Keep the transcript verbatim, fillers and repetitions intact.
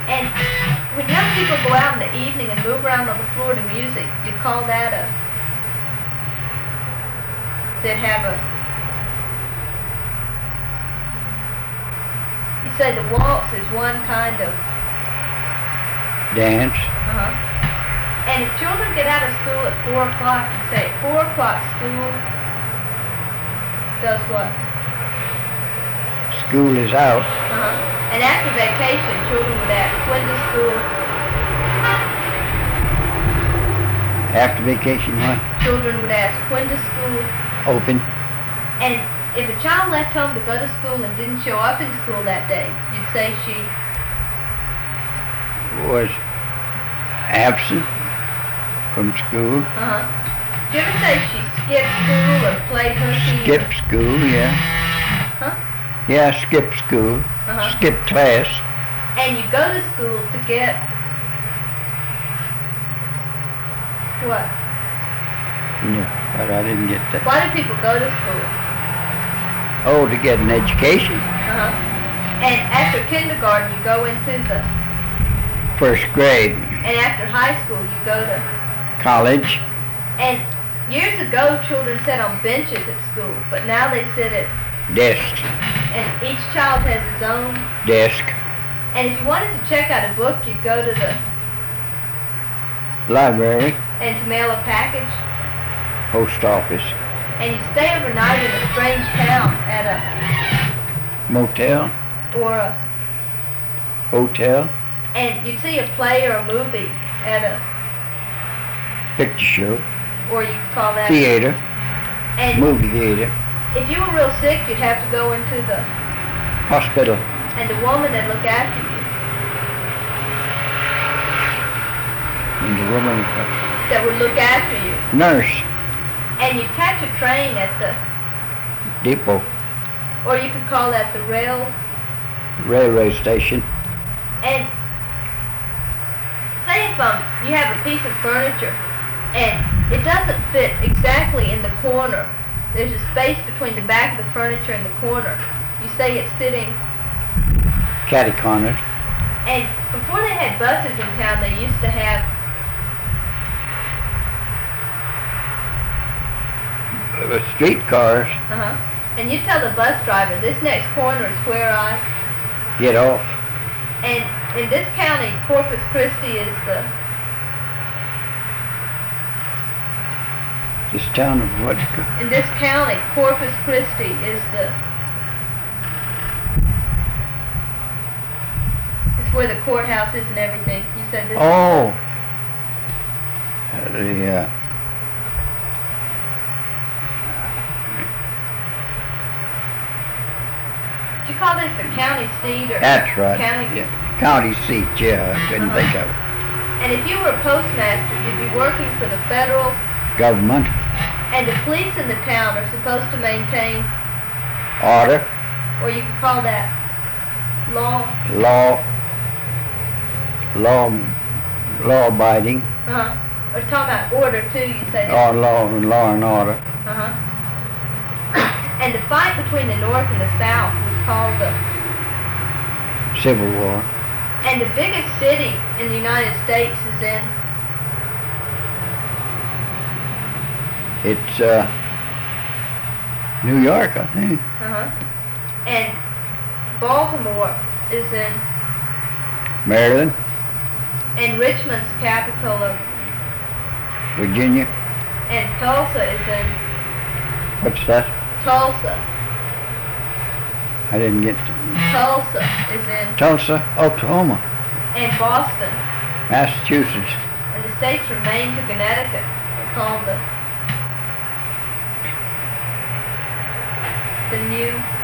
And when young people go out in the evening and move around on the floor to music, you call that a, they'd have a, you say the waltz is one kind of dance. Uh-huh. And if children get out of school at four o'clock, you say at four o'clock school does what? School is out. Uh-huh. And after vacation, children would ask, when does school? After vacation, what? Children would ask, when does school? Open. And if a child left home to go to school and didn't show up in school that day, you'd say she was absent from school. Uh-huh. Did you ever say she skipped school or played hooky? Skipped school, yeah. Huh? Yeah, skipped school. Uh-huh. Skipped class. And you go to school to get what? No, but I didn't get that. Why do people go to school? Oh, to get an education. Uh-huh. And after kindergarten, you go into the First grade. And after high school, you go to college. And years ago, children sat on benches at school, but now they sit at desks. And each child has his own desk. And if you wanted to check out a book, you'd go to the library. And to mail a package. Post office. And you stay overnight in a strange town at a motel. Or a hotel. And you'd see a play or a movie at a picture show. Or you could call that theater. And movie theater. If you were real sick, you'd have to go into the hospital. And the woman that'd look after you. And the woman that would look after you. Nurse. And you'd catch a train at the depot. Or you could call that the rail railway station. And say if um you have a piece of furniture and it doesn't fit exactly in the corner. There's a space between the back of the furniture and the corner. You say it's sitting catty-cornered. And before they had buses in town, they used to have uh, streetcars. Uh-huh. And you tell the bus driver, this next corner is where I get off. And in this county, Corpus Christi is the This town of what? In this county, Corpus Christi is the it's where the courthouse is and everything. You said this. Oh. The uh, Did you call this a county seat or? That's right. County. Yeah. County seat. Yeah, I couldn't uh-huh. think of it. And if you were a postmaster, you'd be working for the federal government. And the police in the town are supposed to maintain order. Or you could call that law. Law. Law. Law abiding. Uh huh. Or talking about order too. You say. Or law and law and order. Uh huh. And the fight between the North and the South was called the Civil War. And the biggest city in the United States is in. It's uh, New York, I think. Uh-huh. And Baltimore is in Maryland. And Richmond's capital of Virginia. And Tulsa is in What's that? Tulsa. I didn't get to Tulsa is in Tulsa, Oklahoma. And Boston. Massachusetts. And the states from Maine to Connecticut are called the the new